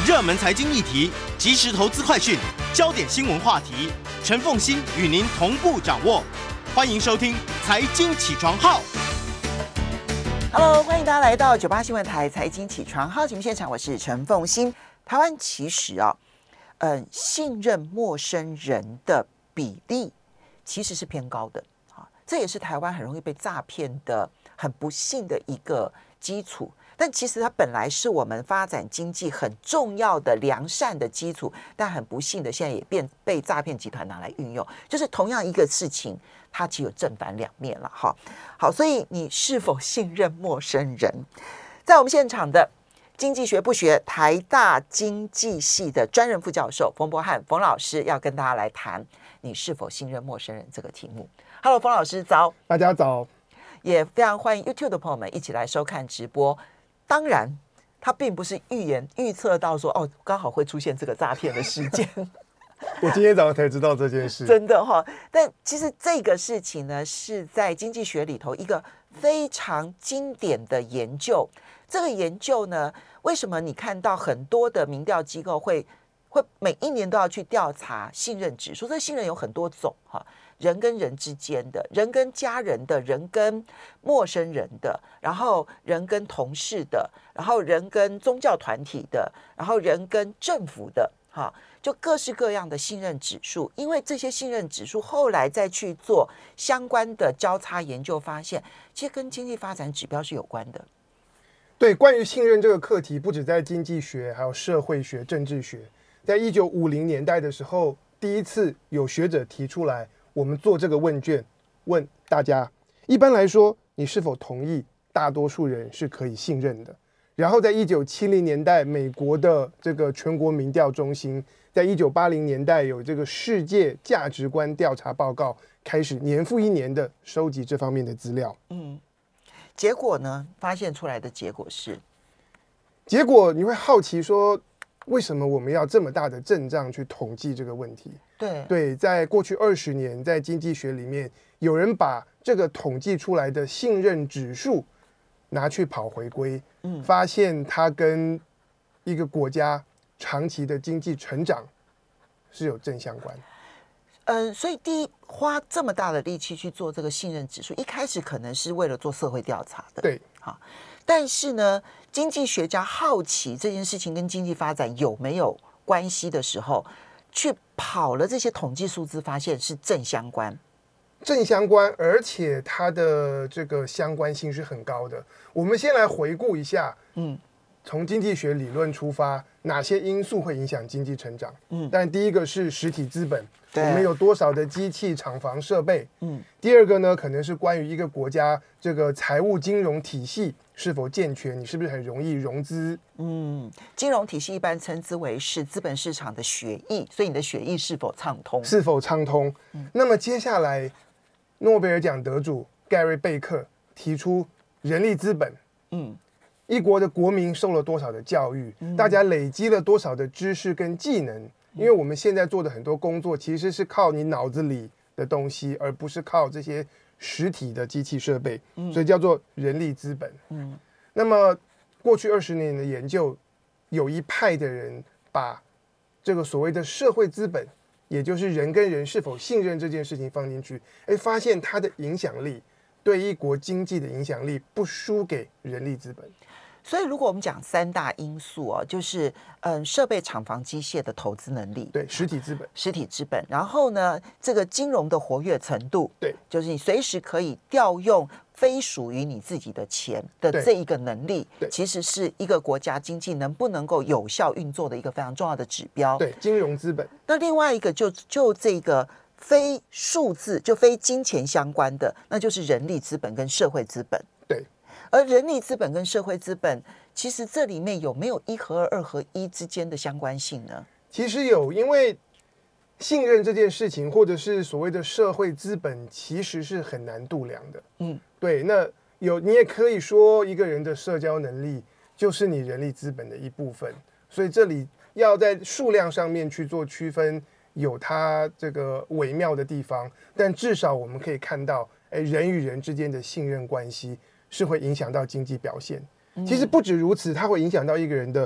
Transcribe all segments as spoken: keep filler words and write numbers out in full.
热门财经议题、即时投资快讯、焦点新闻话题，陈凤馨与您同步掌握。欢迎收听《财经起床号》。 Hello， 欢迎大家来到九八新闻台财经起床号节目现场，我是陈凤馨。台湾其实啊，嗯、呃，信任陌生人的比例其实是偏高的啊，这也是台湾很容易被诈骗的很不幸的一个基础。但其实它本来是我们发展经济很重要的良善的基础，但很不幸的现在也变被诈骗集团拿来运用，就是同样一个事情，它只有正反两面了哈。好，所以你是否信任陌生人？在我们现场的经济学不学台大经济系的专任副教授冯柏翰冯老师要跟大家来谈你是否信任陌生人这个题目。Hello， 冯老师早， 大家早， 也非常欢迎 YouTube 的朋友们一起来收看直播。当然，他并不是预言预测到说哦，刚好会出现这个诈骗的事件。 我今天早上才知道这件事， 真的哈、哦。但其实这个事情呢，是在经济学里头一个非常经典的研究。这个研究呢，为什么你看到很多的民调机构会会每一年都要去调查信任指数？这个信任有很多种哈。人跟人之间的，人跟家人的，人跟陌生人的，然后人跟同事的，然后人跟宗教团体的，然后人跟政府的，哈，就各式各样的信任指数。因为这些信任指数后来再去做相关的交叉研究，发现其实跟经济发展指标是有关的。 对，关于信任这个课题，不止在经济学，还有社会学、政治学。在一九五零年代的时候，第一次有学者提出来，我们做这个问卷，问大家，一般来说，你是否同意大多数人是可以信任的？然后在一九七零年代，美国的这个全国民调中心，在一九八零年代有这个世界价值观调查报告，开始年复一年的收集这方面的资料。 嗯，结果呢，发现出来的结果是， 结果你会好奇说，为什么我们要这么大的阵仗去统计这个问题？ 对对，在过去二十年，在经济学里面，有人把这个统计出来的信任指数拿去跑回归，嗯，发现它跟一个国家长期的经济成长是有正相关。 嗯，所以第一，花这么大的力气去做这个信任指数，一开始可能是为了做社会调查的， 对， 好，但是呢，经济学家好奇这件事情跟经济发展有没有关系的时候，去跑了这些统计数字，发现是正相关， 正相关，而且它的这个相关性是很高的。我们先来回顾一下，嗯，从经济学理论出发，哪些因素会影响经济成长？嗯，但第一个是实体资本，我们有多少的机器、厂房、设备？嗯，第二个呢，可能是关于一个国家这个财务金融体系是否健全，你是不是很容易融资？ 嗯，金融体系一般称之为是资本市场的血液，所以你的血液是否畅通？ 是否畅通？嗯，那么接下来，诺贝尔奖得主盖瑞贝克提出人力资本。嗯，一国的国民受了多少的教育？嗯，大家累积了多少的知识跟技能？因为我们现在做的很多工作其实是靠你脑子里的东西，而不是靠这些实体的机器设备，所以叫做人力资本。嗯，那么过去二十年的研究，有一派的人把这个所谓的社会资本，也就是人跟人是否信任这件事情放进去，哎，发现它的影响力，对一国经济的影响力不输给人力资本。 所以，如果我们讲三大因素哦，就是嗯，设备、厂房、机械的投资能力， 对，实体资本， 实体资本。然后呢，这个金融的活跃程度， 对， 就是你随时可以调用非属于你自己的钱的这一个能力，其实是一个国家经济能不能够有效运作的一个非常重要的指标。 对，金融资本。 那另外一个就就这个非数字，就非金钱相关的，那就是人力资本跟社会资本。 对。 而人力资本跟社会资本，其实这里面有没有一合二、二合一之间的相关性呢？ 其实有，因为信任这件事情，或者是所谓的社会资本，其实是很难度量的。嗯，对。那有你也可以说，一个人的社交能力就是你人力资本的一部分。所以这里要在数量上面去做区分，有它这个微妙的地方。但至少我们可以看到，哎，人与人之间的信任关系是会影响到经济表现。其实不止如此，它会影响到一个人的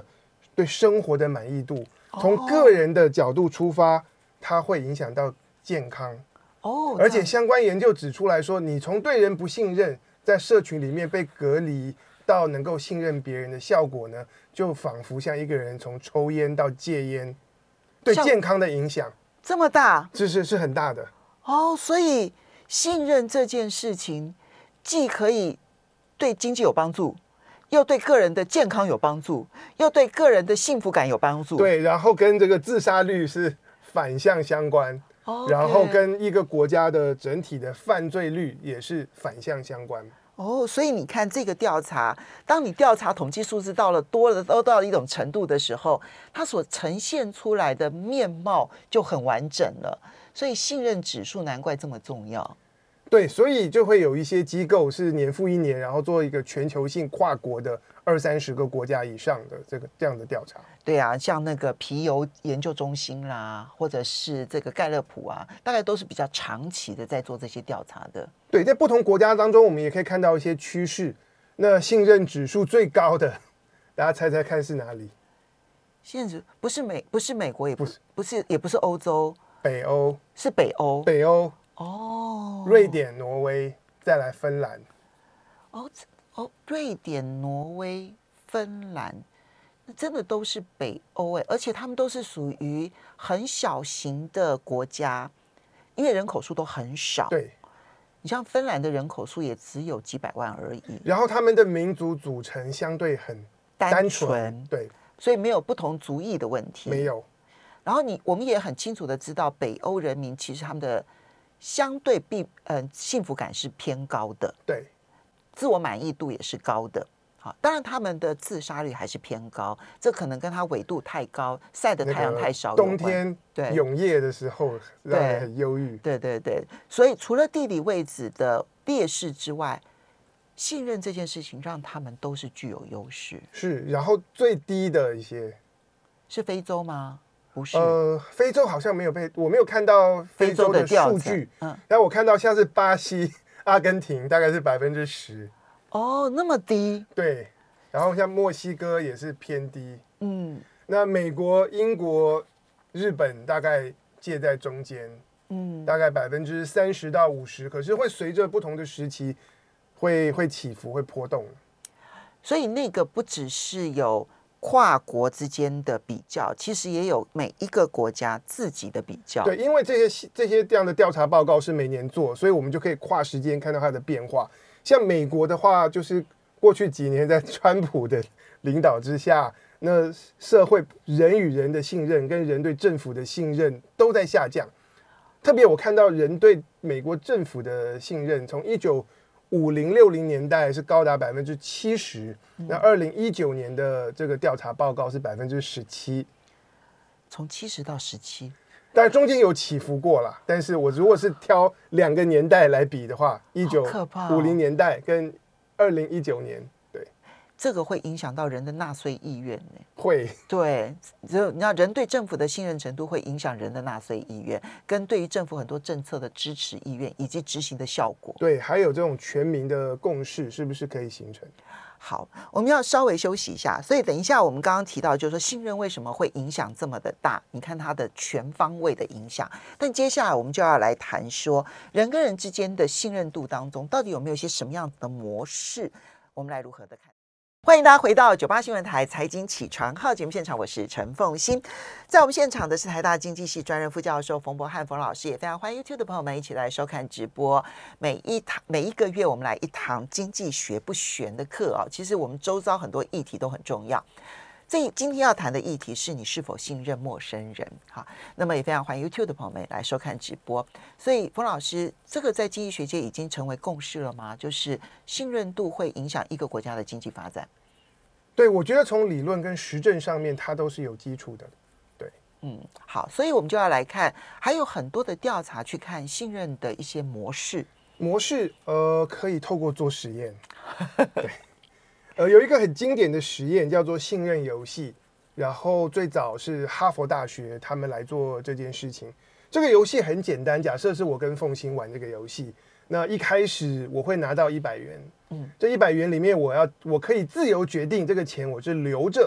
对生活的满意度。从个人的角度出发，它会影响到健康。 哦， 而且相关研究指出来说，你从对人不信任，在社群里面被隔离，到能够信任别人的效果呢，就仿佛像一个人从抽烟到戒烟，对健康的影响这么大， 这是是很大的。 哦，所以信任这件事情，既可以对经济有帮助，又对个人的健康有帮助，又对个人的幸福感有帮助。 对，然后跟这个自杀率是反向相关， Okay. 然后跟一个国家的整体的犯罪率也是反向相关。 哦，所以你看这个调查，当你调查统计数字到了多了都到了一种程度的时候，它所呈现出来的面貌就很完整了。所以信任指数难怪这么重要。 对，所以就会有一些机构是年复一年，然后做一个全球性跨国的二三十个国家以上的这个这样的调查。 对啊，像那个皮尤研究中心啦，或者是这个盖勒普啊，大概都是比较长期的在做这些调查的。 对，在不同国家当中，我们也可以看到一些趋势。那信任指数最高的，大家猜猜看是哪里？ 信任指不是美，不是美国，也不是，不是，也不是欧洲， 北欧， 是北欧。 北欧。 哦， 瑞典、挪威，再来芬兰。 哦哦，瑞典、挪威、芬兰，那真的都是北欧哎，而且他们都是属于很小型的国家，因为人口数都很少。 对， 你像芬兰的人口数也只有几百万而已， 然后他们的民族组成相对很单纯，对， 所以没有不同族裔的问题， 没有。 然后你我们也很清楚的知道，北欧人民其实他们的相对必呃幸福感是偏高的， 对， 自我满意度也是高的。好，当然他们的自杀率还是偏高，这可能跟它纬度太高，晒的太阳太少有关， 冬天对永夜的时候让人很忧郁。 对对对，所以除了地理位置的劣势之外，信任这件事情让他们都是具有优势。 是，然后最低的一些是非洲吗？不是， 呃，非洲好像没有被，我没有看到非洲的数据，嗯，但我看到像是巴西、阿根廷大概是百分之十， 哦，那么低， 对，然后像墨西哥也是偏低， 嗯， 那美国、英国、日本大概介在中间，嗯，大概百分之三十到五十，可是会随着不同的时期会会起伏，会波动， 所以那个不只是有跨国之间的比较，其实也有每一个国家自己的比较。 对，因为这些这些这样的调查报告是每年做，所以我们就可以跨时间看到它的变化。像美国的话，就是过去几年在川普的领导之下，那社会人与人的信任跟人对政府的信任都在下降。特别我看到人对美国政府的信任，从一九五零六零年代是高达百分之七十，那二零一九年的这个调查报告是百分之十七， 从七十到十七， 当然中间有起伏过啦。但是我如果是挑两个年代来比的话，一九五零年代跟二零一九年，对， 这个会影响到人的纳税意愿呢。 会， 对，就你知道，人对政府的信任程度会影响人的纳税意愿，跟对于政府很多政策的支持意愿以及执行的效果。 对，还有这种全民的共识是不是可以形成？ 好，我们要稍微休息一下。所以等一下，我们刚刚提到，就是说信任为什么会影响这么的大？你看它的全方位的影响。但接下来我们就要来谈说，人跟人之间的信任度当中，到底有没有一些什么样子的模式？我们来如何的看？欢迎大家回到九八新闻台财经起床号节目现场，我是陈凤馨。在我们现场的是台大经济系专任副教授冯博翰冯老师，也非常欢迎 YouTube 的朋友们一起来收看直播。每一堂每一个月我们来一堂经济学不玄的课啊，其实我们周遭很多议题都很重要。这今天要谈的议题是你是否信任陌生人？好，那么也非常欢迎 YouTube 的朋友们来收看直播。所以冯老师，这个在经济学界已经成为共识了吗？就是信任度会影响一个国家的经济发展。 对，我觉得从理论跟实证上面，它都是有基础的。对， 嗯，好，所以我们就要来看，还有很多的调查去看信任的一些模式。 模式，呃，可以透过做实验。对。呃，有一个很经典的实验叫做信任游戏，然后最早是哈佛大学他们来做这件事情。这个游戏很简单，假设是我跟凤馨玩这个游戏，那一开始我会拿到一百元，嗯，这一百元里面我要我可以自由决定这个钱我是留着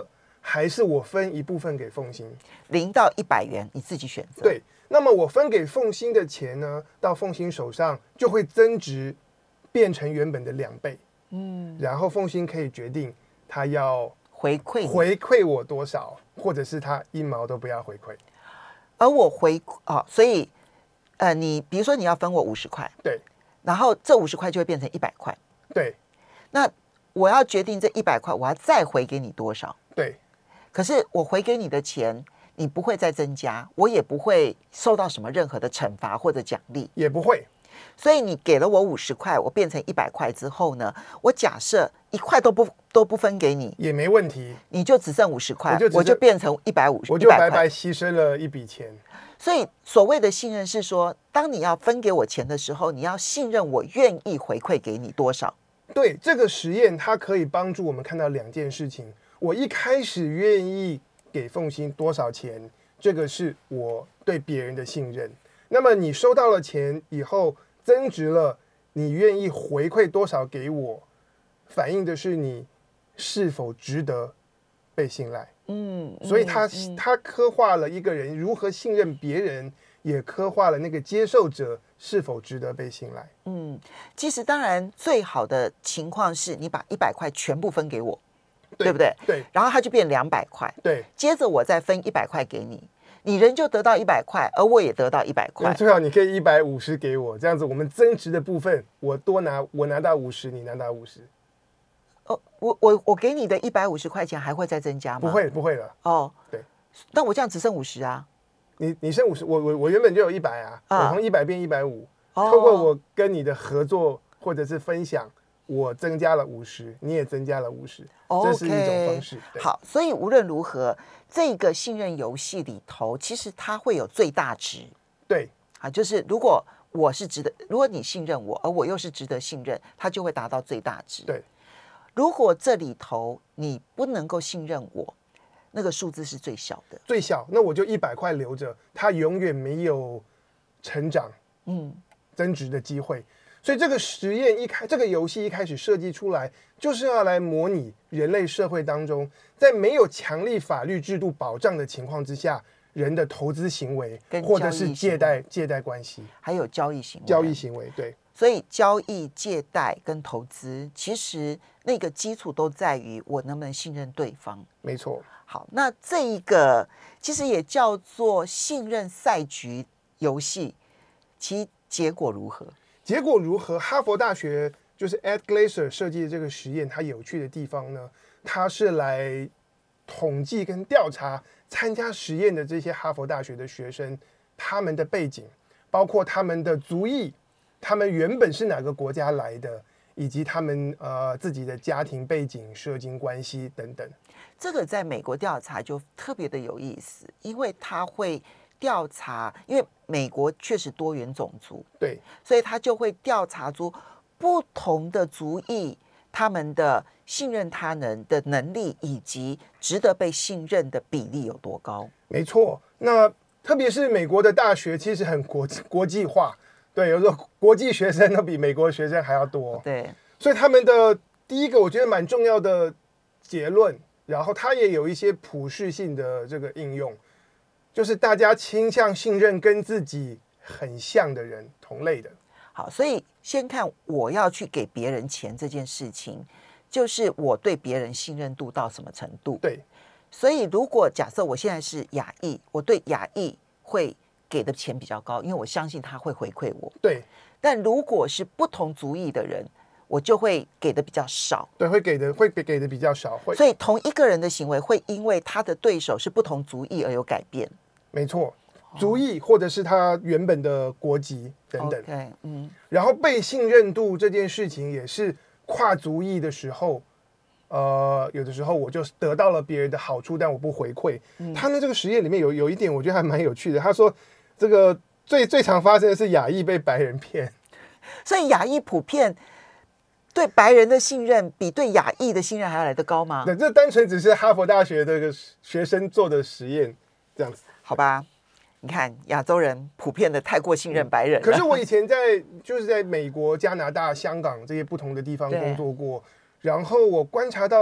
还是我分一部分给凤馨？ 零到一百元你自己选择。 对，那么我分给凤馨的钱呢，到凤馨手上就会增值，变成原本的两倍。嗯，然后凤馨可以决定他要回馈回馈我多少，或者是他一毛都不要回馈。 而我回哦，所以呃，你比如说你要分我五十块， 对， 然后这五十块就会变成一百块。 对， 那我要决定这一百块我要再回给你多少。 对， 可是我回给你的钱，你不会再增加，我也不会受到什么任何的惩罚或者奖励， 也不会。 所以你给了我五十块，我变成一百块之后呢，我假设一块都不都不分给你， 也没问题， 你就只剩五十块， 我就只我就变成一百五十， 我就白白牺牲了一笔钱。 所以所谓的信任是说，当你要分给我钱的时候，你要信任我愿意回馈给你多少。 对，这个实验它可以帮助我们看到两件事情。我一开始愿意给凤馨多少钱，这个是我对别人的信任。那么你收到了钱以后增值了，你愿意回馈多少给我，反映的是你是否值得被信赖。嗯，所以他、嗯、他刻画了一个人如何信任别人，也刻画了那个接受者是否值得被信赖。 嗯，其实当然最好的情况是你把一百块全部分给我， 对, 对不对？ 对， 然后它就变两百块。 对， 接着我再分一百块给你，你人就得到一百块，而我也得到一百块。 最好你可以一百五十给我，这样子我们增值的部分我多拿，我拿到五十，你拿到五十。 哦，我我我给你的一百五十块钱还会再增加吗？ 不会，不会了。 哦， 对， 那我这样只剩五十啊。 你你剩五十，我我我原本就有一百啊，啊我从一百变一百五，透过我跟你的合作或者是分享，我增加了五十，你也增加了五十，这是一种方式。 好，所以无论如何，这个信任游戏里头，其实它会有最大值。 对， 啊，就是如果我是值得，如果你信任我，而我又是值得信任，它就会达到最大值。 对。 如果这里头你不能够信任我，那个数字是最小的， 最小，那我就一百块留着，它永远没有成长、嗯，增值的机会。所以这个实验一开，这个游戏一开始设计出来，就是要来模拟人类社会当中，在没有强力法律制度保障的情况之下，人的投资行为或者是借贷借贷关系， 还有交易行为， 交易行为，对。 所以交易、借贷跟投资，其实那个基础都在于我能不能信任对方。 没错。 好，那这一个其实也叫做信任赛局游戏，其结果如何？ 结果如何？哈佛大学就是 Ed Glaser 设计的这个实验，它有趣的地方呢，它是来统计跟调查参加实验的这些哈佛大学的学生，他们的背景，包括他们的族裔。他们原本是哪个国家来的，以及他们呃自己的家庭背景、社经关系等等。 这个在美国调查就特别的有意思，因为他会调查，因为美国确实多元种族， 对， 所以他就会调查出不同的族裔他们的信任他人的能力，以及值得被信任的比例有多高。 没错，那特别是美国的大学其实很国国际化。对，有时候国际学生都比美国学生还要多。 对， 所以他们的第一个我觉得蛮重要的结论，然后它也有一些普适性的这个应用，就是大家倾向信任跟自己很像的人，同类的。 好，所以先看我要去给别人钱这件事情，就是我对别人信任度到什么程度。 对， 所以如果假设我现在是亚裔，我对亚裔会给的钱比较高，因为我相信他会回馈我。 对， 但如果是不同族裔的人，我就会给的比较少。 对，会给的会给的比较少。会， 所以同一个人的行为会因为他的对手是不同族裔而有改变。 没错，族裔或者是他原本的国籍等等。 Okay, 嗯，然后被信任度这件事情也是跨族裔的时候。呃，有的时候我就得到了别人的好处，但我不回馈。嗯、他们这个实验里面有有一点，我觉得还蛮有趣的。他说，这个最最常发生的是亚裔被白人骗， 所以亚裔普遍对白人的信任比对亚裔的信任还要来得高吗？ 对，这单纯只是哈佛大学的这个学生做的实验，这样子。 好吧，你看亚洲人普遍的太过信任白人了。 可是我以前在就是在美国、加拿大、香港这些不同的地方工作过。然后我观察到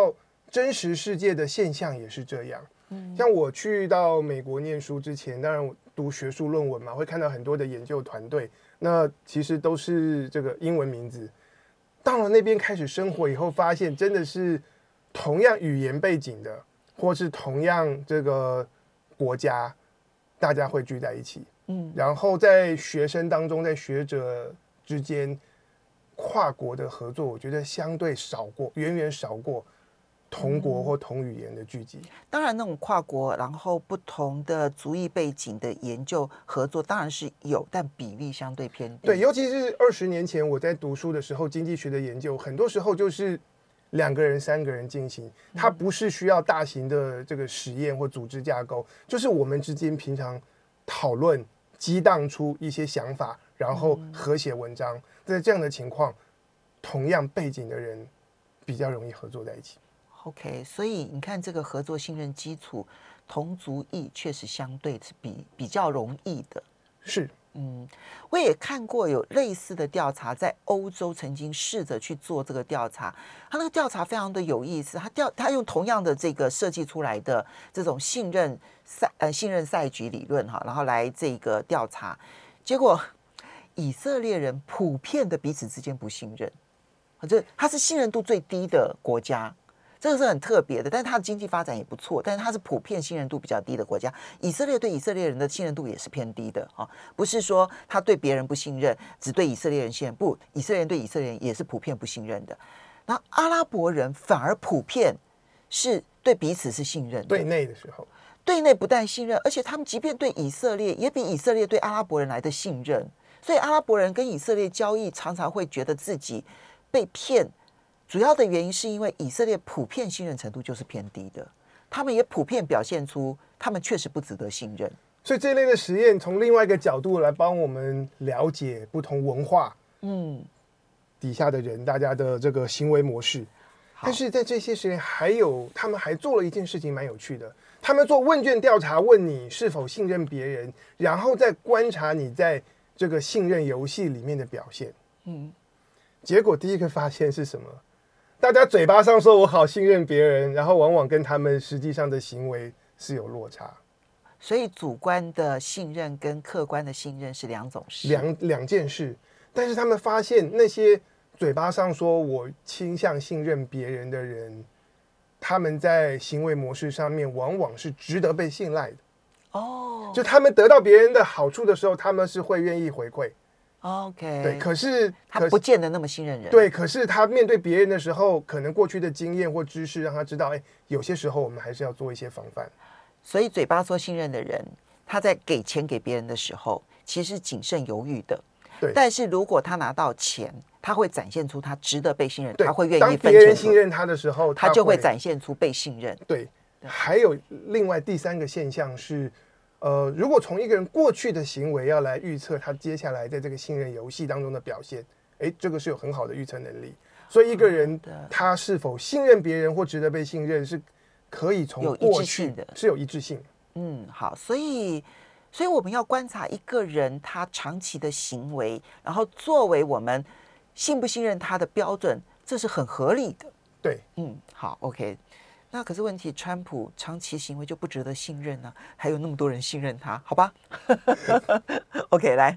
真实世界的现象也是这样。嗯，像我去到美国念书之前，当然我读学术论文嘛，会看到很多的研究团队，那其实都是这个英文名字。到了那边开始生活以后，发现真的是同样语言背景的，或是同样这个国家，大家会聚在一起。嗯，然后在学生当中，在学者之间，跨国的合作，我觉得相对少过，远远少过同国或同语言的聚集。 当然，那种跨国，然后不同的族裔背景的研究合作，当然是有，但比例相对偏低。 对，尤其是二十年前我在读书的时候，经济学的研究，很多时候就是两个人、三个人进行，它不是需要大型的这个实验或组织架构，就是我们之间平常讨论、激荡出一些想法，然后合写文章。在这样的情况，同样背景的人比较容易合作在一起。 OK， 所以你看这个合作信任基础，同族裔确实相对是比比较容易的。 是， 嗯，我也看过有类似的调查，在欧洲曾经试着去做这个调查，他那个调查非常的有意思，他调他用同样的这个设计出来的这种信任赛呃信任赛局理论哈，然后来这个调查，结果以色列人普遍的彼此之间不信任，这它是信任度最低的国家。这个是很特别的，但是它的经济发展也不错，但是它是普遍信任度比较低的国家。以色列对以色列人的信任度也是偏低的啊，不是说他对别人不信任，只对以色列人信任，不，以色列人对以色列人也是普遍不信任的。然后阿拉伯人反而普遍是对彼此是信任的， 对内的时候， 对内不但信任，而且他们即便对以色列，也比以色列对阿拉伯人来的信任。所以阿拉伯人跟以色列交易，常常会觉得自己被骗。主要的原因是因为以色列普遍信任程度就是偏低的，他们也普遍表现出他们确实不值得信任。 所以这类的实验从另外一个角度来帮我们了解不同文化嗯底下的人大家的这个行为模式。但是在这些实验还有他们还做了一件事情蛮有趣的，他们做问卷调查，问你是否信任别人，然后再观察你在这个信任游戏里面的表现。嗯，结果第一个发现是什么？大家嘴巴上说我好信任别人，然后往往跟他们实际上的行为是有落差。 所以主观的信任跟客观的信任是两种事， 两两件事。但是他们发现那些嘴巴上说我倾向信任别人的人，他们在行为模式上面往往是值得被信赖的。哦，就他们得到别人的好处的时候，他们是会愿意回馈。 OK， 对，可是他不见得那么信任人。 对，可是他面对别人的时候，可能过去的经验或知识让他知道，哎，有些时候我们还是要做一些防范。 所以嘴巴说信任的人，他在给钱给别人的时候，其实谨慎犹豫的。 对， 但是如果他拿到钱，他会展现出他值得被信任，他会愿意分当别人信任他的时候， 他就会展现出被信任。 对，还有另外第三个现象是。呃，如果从一个人过去的行为要来预测他接下来在这个信任游戏当中的表现，哎，这个是有很好的预测能力。所以一个人他是否信任别人或值得被信任，是可以从过去的是有一致性。 嗯，好，所以所以我们要观察一个人他长期的行为，然后作为我们信不信任他的标准，这是很合理的。 对， 嗯，好 ，OK。那可是问题，川普长期行为就不值得信任呢、啊，还有那么多人信任他，好吧？OK， 来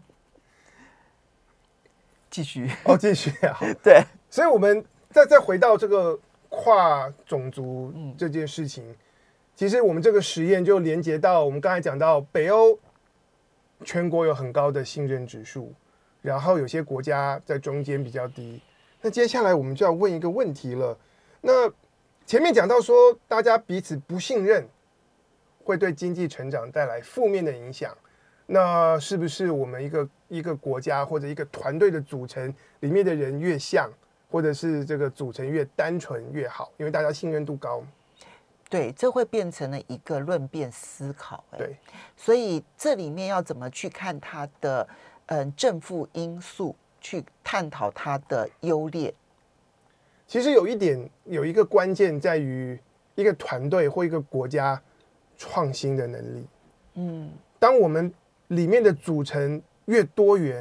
继续哦，继续啊， 对， 所以我们再再回到这个跨种族这件事情，嗯、其实我们这个实验就连接到我们刚才讲到北欧全国有很高的信任指数，然后有些国家在中间比较低。那接下来我们就要问一个问题了，那。前面讲到说，大家彼此不信任，会对经济成长带来负面的影响。那是不是我们一个一个国家或者一个团队的组成里面的人越像，或者是这个组成越单纯越好？因为大家信任度高。 对，这会变成了一个论辩思考。 对， 所以这里面要怎么去看它的嗯正负因素，去探讨它的优劣。 其实有一点，有一个关键在于一个团队或一个国家创新的能力。嗯，当我们里面的组成越多元，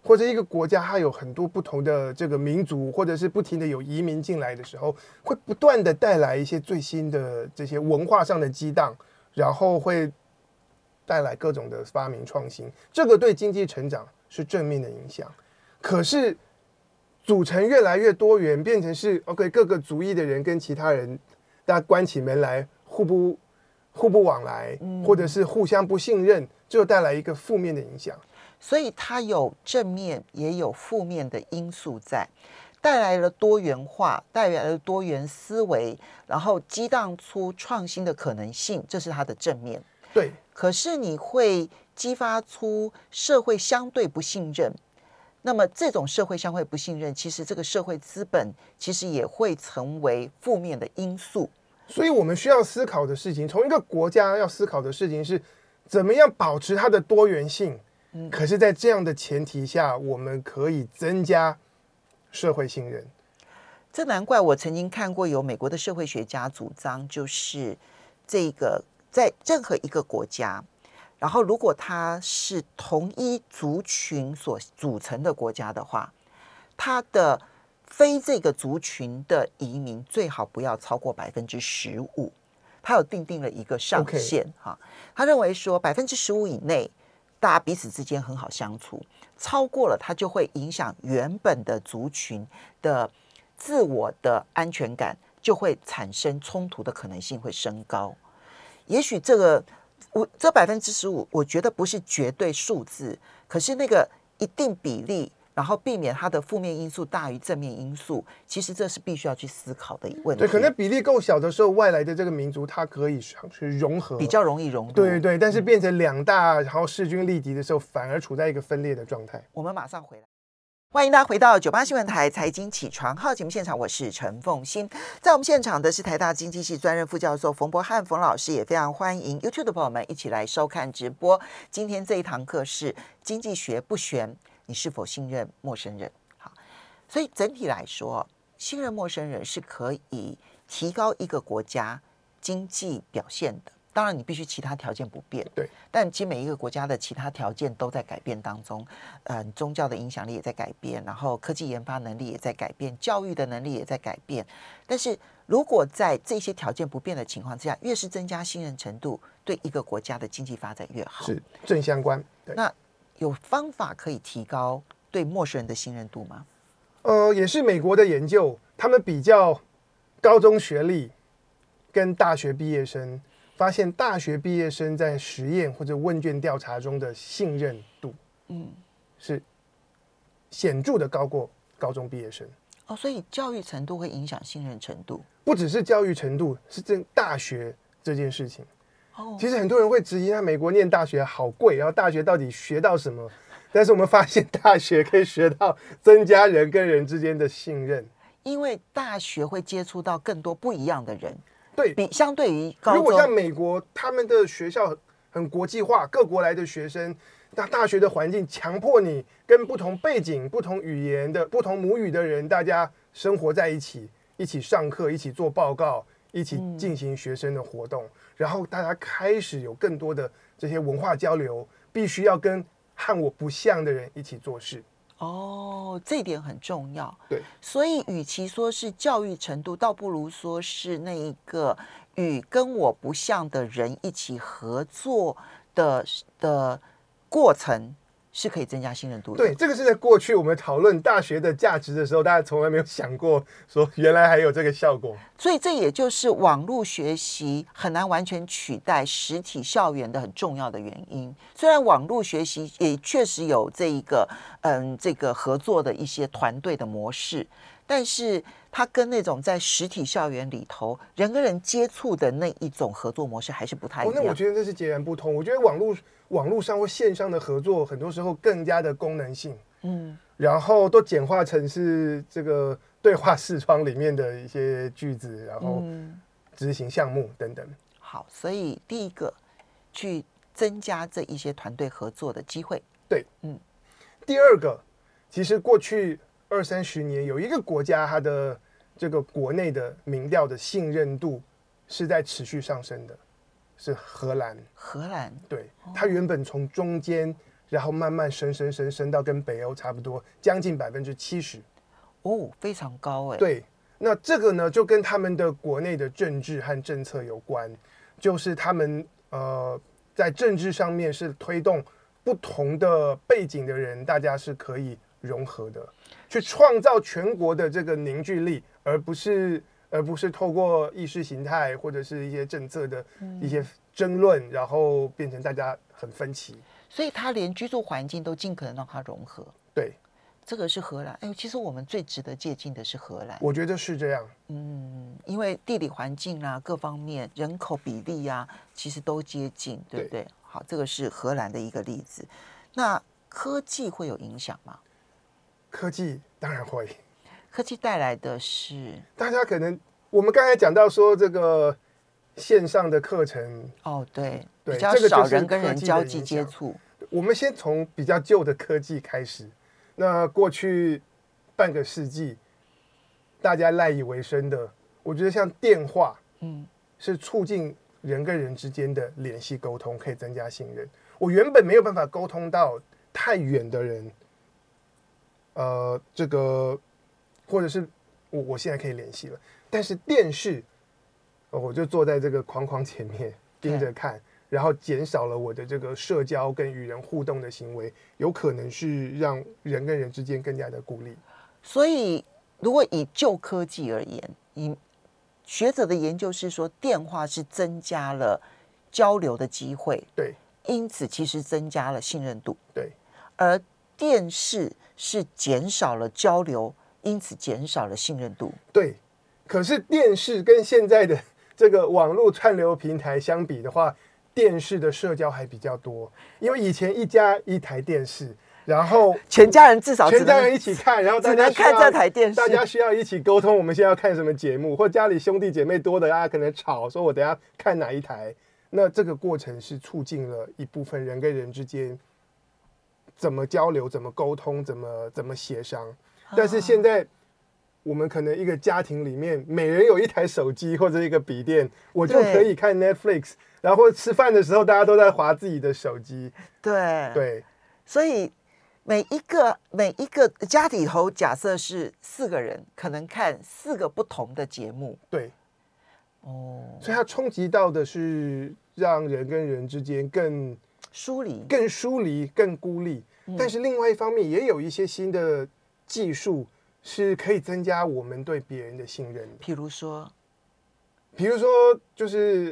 或者一个国家它有很多不同的这个民族，或者是不停的有移民进来的时候，会不断的带来一些最新的这些文化上的激荡，然后会带来各种的发明创新，这个对经济成长是正面的影响。可是组成越来越多元，变成是 OK 各个族裔的人跟其他人大家关起门来互不互不往来，或者是互相不信任，就带来一个负面的影响。 所以它有正面也有负面的因素在，带来了多元化，带来了多元思维，然后激荡出创新的可能性，这是它的正面。 对， 可是你会激发出社会相对不信任，那么这种社会相对不信任，其实这个社会资本其实也会成为负面的因素。 所以我们需要思考的事情，从一个国家要思考的事情是怎么样保持它的多元性。嗯，可是在这样的前提下，我们可以增加社会信任。 这难怪我曾经看过有美国的社会学家主张，就是这个在任何一个国家，然后如果它是同一族群所组成的国家的话，它的非这个族群的移民最好不要超过百分之十五。他有定定了一个上限哈， okay. 他认为说百分之十五以内，大家彼此之间很好相处，超过了它就会影响原本的族群的自我的安全感，就会产生冲突的可能性会升高。也许这个我这百分之十五，我觉得不是绝对数字，可是那个一定比例，然后避免它的负面因素大于正面因素，其实这是必须要去思考的问题。 对，可能比例够小的时候，外来的这个民族它可以去融合， 比较容易融入。 对对，但是变成两大，然后势均力敌的时候，反而处在一个分裂的状态。 我们马上回来。欢迎大家回到九八新闻台财经起床号节目现场，我是陈凤馨。在我们现场的是台大经济系专任副教授冯博翰冯老师，也非常欢迎 YouTube 的朋友们一起来收看直播。今天这一堂课是经济学不玄，你是否信任陌生人？好，所以整体来说，信任陌生人是可以提高一个国家经济表现的。当然，你必须其他条件不变， 对。 但其实每一个国家的其他条件都在改变当中，呃，宗教的影响力也在改变，然后科技研发能力也在改变，教育的能力也在改变。但是如果在这些条件不变的情况之下，越是增加信任程度，对一个国家的经济发展越好， 是正相关。对， 那有方法可以提高对陌生人的信任度吗？ 呃，也是美国的研究，他们比较高中学历跟大学毕业生。发现大学毕业生在实验或者问卷调查中的信任度，嗯，是显著的高过高中毕业生。 哦，所以教育程度会影响信任程度， 不只是教育程度，是这大学这件事情。哦，其实很多人会质疑，那美国念大学好贵，然后大学到底学到什么？但是我们发现，大学可以学到增加人跟人之间的信任， 因为大学会接触到更多不一样的人。 对， 比相对于高中， 如果像美国，他们的学校很国际化，各国来的学生，那大学的环境强迫你跟不同背景、不同语言的、不同母语的人，大家生活在一起，一起上课，一起做报告，一起进行学生的活动，嗯、然后大家开始有更多的这些文化交流，必须要跟和我不像的人一起做事。 哦，这一点很重要。 对， 所以与其说是教育程度，倒不如说是那一个与跟我不像的人一起合作的的过程，是可以增加信任度的。 对，这个是在过去我们讨论大学的价值的时候，大家从来没有想过说原来还有这个效果。 所以这也就是网络学习很难完全取代实体校园的很重要的原因。虽然网络学习也确实有这一个嗯这个合作的一些团队的模式，但是它跟那种在实体校园里头人跟人接触的那一种合作模式还是不太一样。 哦，那我觉得这是截然不同。我觉得网络网络上或线上的合作，很多时候更加的功能性，嗯，然后都简化成是这个对话视窗里面的一些句子，然后执行项目等等。 好，所以第一个去增加这一些团队合作的机会。 对，嗯。第二个，其实过去二三十年，有一个国家它的这个国内的民调的信任度是在持续上升的，是荷兰。 荷兰， 对，它原本从中间， 然后慢慢升升升升到跟北欧差不多，将近百分之七十。 哦，非常高哎。 对，那这个呢，就跟他们的国内的政治和政策有关，就是他们呃在政治上面是推动不同的背景的人，大家是可以融合的，去创造全国的这个凝聚力，而不是而不是透过意识形态或者是一些政策的一些争论，然后变成大家很分歧。 所以他连居住环境都尽可能让它融合。 对， 这个是荷兰。哎，其实我们最值得借鉴的是荷兰。 我觉得是这样。 嗯，因为地理环境啊，各方面人口比例啊，其实都接近，对不对？对，好，这个是荷兰的一个例子。那科技会有影响吗？ 科技当然会。 科技带来的是大家可能我们刚才讲到说这个线上的课程， 哦，对， 对， 比较少人跟人交际接触。 我们先从比较旧的科技开始。那过去半个世纪，大家赖以为生的，我觉得像电话，嗯，是促进人跟人之间的联系沟通，可以增加信任。我原本没有办法沟通到太远的人，呃，这个或者是我我现在可以联系了，但是电视，呃、我就坐在这个框框前面盯着看。然后减少了我的这个社交跟与人互动的行为，有可能是让人跟人之间更加的孤立。 所以，如果以旧科技而言，以学者的研究是说，电话是增加了交流的机会， 对， 因此其实增加了信任度， 对。 而电视是减少了交流，因此减少了信任度， 对。可是电视跟现在的这个网络串流平台相比的话，电视的社交还比较多，因为以前一家一台电视，然后全家人至少全家人一起看，然后大家只能看这台电视， 大家需要一起沟通，我们现在要看什么节目，或家里兄弟姐妹多的，大家可能吵说，我等一下看哪一台。那这个过程是促进了一部分人跟人之间怎么交流、怎么沟通、怎么怎么协商。但是现在我们可能一个家庭里面，每人有一台手机或者一个笔电，我就可以看 Netflix。然后吃饭的时候，大家都在滑自己的手机。 对对， 所以每一个每一个家里头，假设是四个人，可能看四个不同的节目。 对， 哦， 所以它冲击到的是让人跟人之间更疏离、 更疏离、更孤立。嗯、但是另外一方面，也有一些新的技术是可以增加我们对别人的信任的。 譬如说， 比如说就是。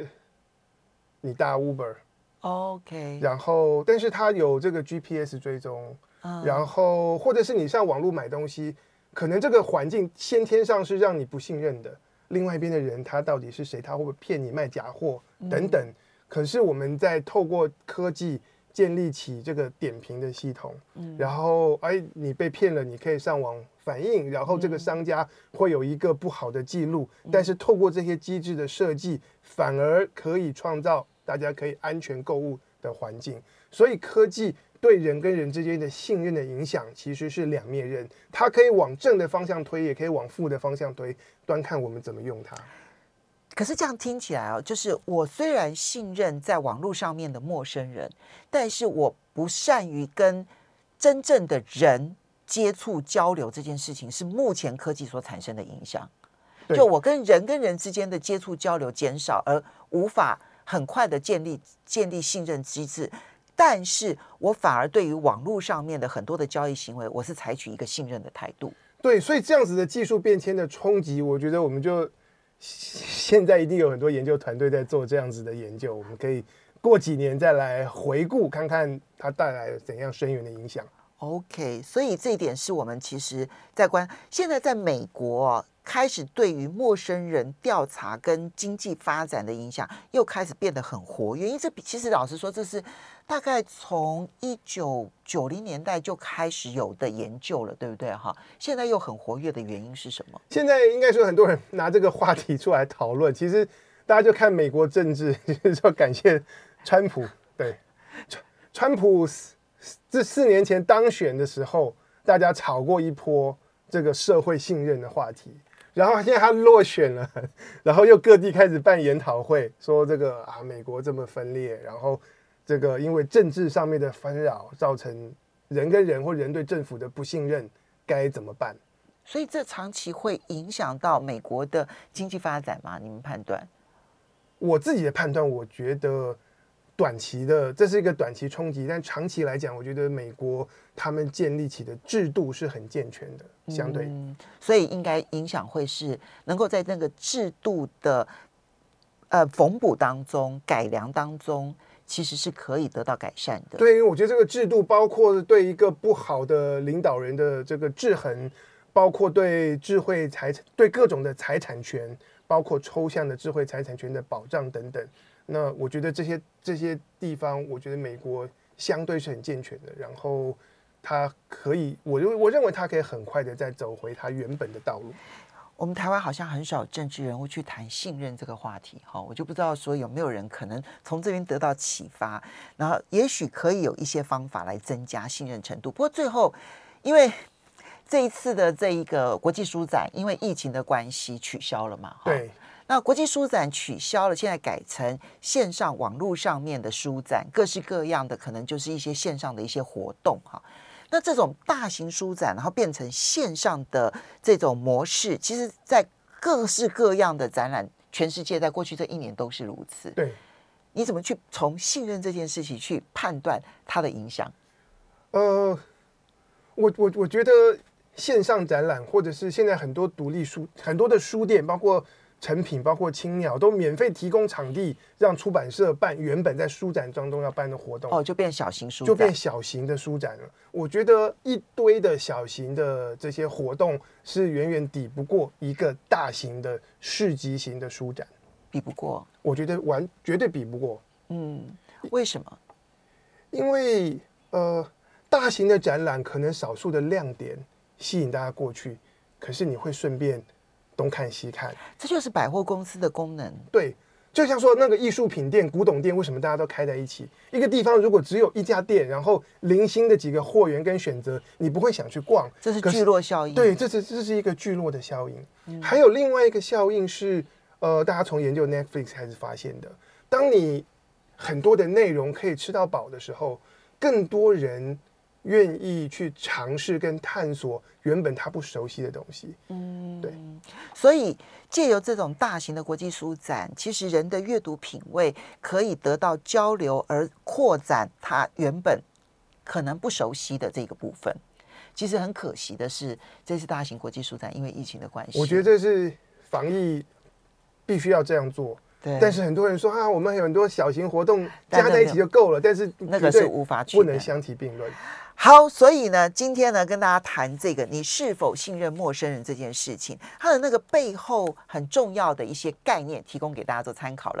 你搭 Uber，OK，、okay. 然后但是它有这个 G P S 追踪，嗯、然后或者是你上网络买东西，可能这个环境先天上是让你不信任的，另外一边的人他到底是谁，他会不会骗你卖假货等等。嗯、可是我们在透过科技建立起这个点评的系统，嗯、然后哎你被骗了，你可以上网反映，然后这个商家会有一个不好的记录，嗯、但是透过这些机制的设计，反而可以创造大家可以安全购物的环境。所以科技对人跟人之间的信任的影响其实是两面刃，它可以往正的方向推，也可以往负的方向推，端看我们怎么用它。 可是这样听起来啊，就是我虽然信任在网络上面的陌生人，但是我不善于跟真正的人接触交流，这件事情是目前科技所产生的影响。就我跟人跟人之间的接触交流减少，而无法很快的建立建立信任机制，但是我反而对于网络上面的很多的交易行为，我是采取一个信任的态度。 对，所以这样子的技术变迁的冲击，我觉得我们就现在一定有很多研究团队在做这样子的研究，我们可以过几年再来回顾，看看它带来了怎样深远的影响。 OK， 所以这一点是我们其实在观，现在在美国、哦、开始对于陌生人调查跟经济发展的影响又开始变得很活跃，因为这其实老实说，这是大概从一九九零年代就开始有的研究了，对不对哈？现在又很活跃的原因是什么？ 现在应该说很多人拿这个话题出来讨论，其实大家就看美国政治，就是说感谢川普，对，川普这四年前当选的时候，大家吵过一波这个社会信任的话题，然后现在他落选了，然后又各地开始办研讨会，说这个啊美国这么分裂，然后这个因为政治上面的纷扰，造成人跟人或人对政府的不信任，该怎么办？ 所以这长期会影响到美国的经济发展吗？你们判断？ 我自己的判断，我觉得短期的这是一个短期冲击，但长期来讲，我觉得美国他们建立起的制度是很健全的，相对， 嗯、所以应该影响会是能够在那个制度的呃缝补当中、改良当中，其实是可以得到改善的。 对，因为我觉得这个制度包括对一个不好的领导人的这个制衡，包括对智慧财产、对各种的财产权，包括抽象的智慧财产权的保障等等。那我觉得这些这些地方，我觉得美国相对是很健全的，然后它可以，我我认为它可以很快的再走回它原本的道路。 我们台湾好像很少政治人物去谈信任这个话题，哈，我就不知道说有没有人可能从这边得到启发，然后也许可以有一些方法来增加信任程度。不过最后，因为这一次的这一个国际书展，因为疫情的关系取消了嘛， 对。 那国际书展取消了，现在改成线上网络上面的书展，各式各样的，可能就是一些线上的一些活动哈。那这种大型书展，然后变成线上的这种模式，其实在各式各样的展览，全世界在过去这一年都是如此。 对， 你怎么去从信任这件事情去判断它的影响？ 呃，我我我觉得线上展览，或者是现在很多独立书、很多的书店，包括成品，包括青鸟，都免费提供场地，让出版社办原本在书展当中要办的活动， 哦，就变小型书展， 就变小型的书展了。我觉得一堆的小型的这些活动是远远抵不过一个大型的市集型的书展， 比不过。 我觉得完绝对比不过。 嗯，为什么？ 因为呃，大型的展览可能少数的亮点吸引大家过去，可是你会顺便东看西看， 这就是百货公司的功能。 对，就像说那个艺术品店、古董店，为什么大家都开在一起？一个地方如果只有一家店，然后零星的几个货源跟选择，你不会想去逛， 这是聚落效应。 对，这是这是一个聚落的效应。嗯、还有另外一个效应是，呃，大家从研究 Netflix 开始发现的，当你很多的内容可以吃到饱的时候，更多人愿意去尝试跟探索原本他不熟悉的东西。嗯，对。 所以借由这种大型的国际书展，其实人的阅读品味可以得到交流，而扩展他原本可能不熟悉的这个部分。其实很可惜的是，这次大型国际书展因为疫情的关系， 我觉得这是防疫必须要这样做。 对， 但是很多人说啊，我们有很多小型活动加在一起就够了，但是那个是无法取代， 不能相提并论。 好，所以呢，今天呢，跟大家谈这个你是否信任陌生人这件事情，它的那个背后很重要的一些概念，提供给大家做参考了。